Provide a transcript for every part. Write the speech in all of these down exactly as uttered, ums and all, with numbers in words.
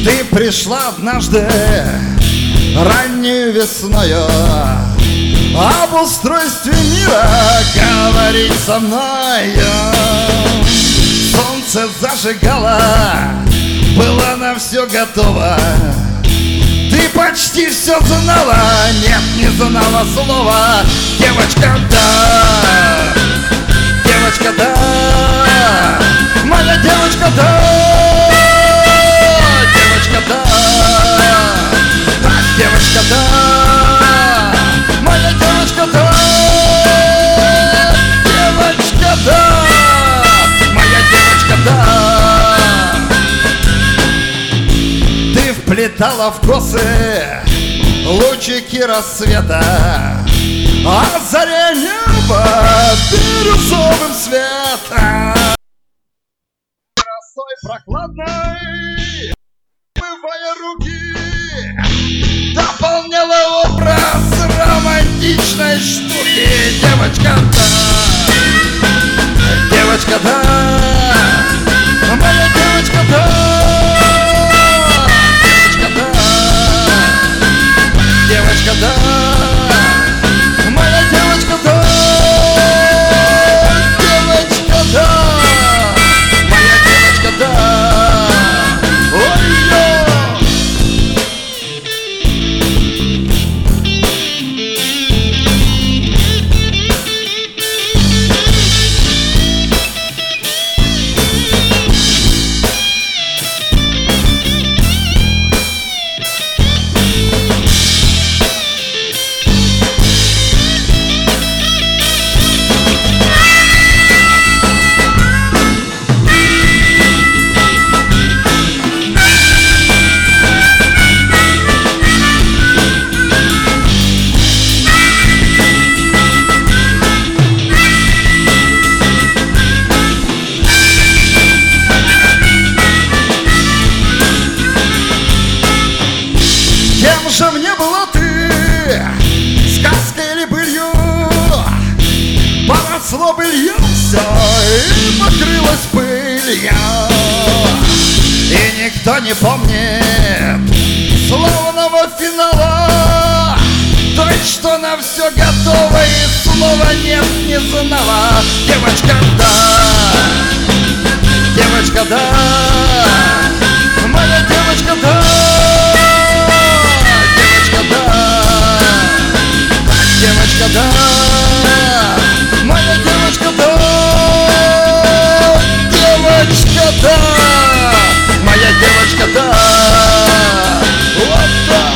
Ты пришла однажды ранней весною, об устройстве мира говорить со мною. Солнце зажигало, было на все готово. Ты почти все знала, нет, не знала слова. Девочка, да, девочка, да, моя девочка, да, девочка, да, девочка, да, моя девочка, да, девочка, да, моя девочка, да. Ты вплетала в косы лучики рассвета, озаря небо бирюзовым светом. Росой прохладной, умывая руки, дополняла образ романтичной штуки. Девочка, да, девочка, да, моя девочка, да, девочка, да, девочка, да, моя девочка, да, девочка, да, моя девочка, да. Ой-ё! Кем же мне была ты, сказкой или былью? Поросло быльем все и покрылось пылью, и никто не помнит славного финала, той, что на все готово и слова нет не знала. Девочка, да, девочка, да, моя девочка, да, девочка, да, моя девочка, да, девочка, да, моя девочка, да. Вот так.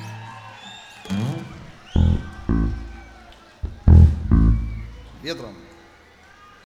Ветром.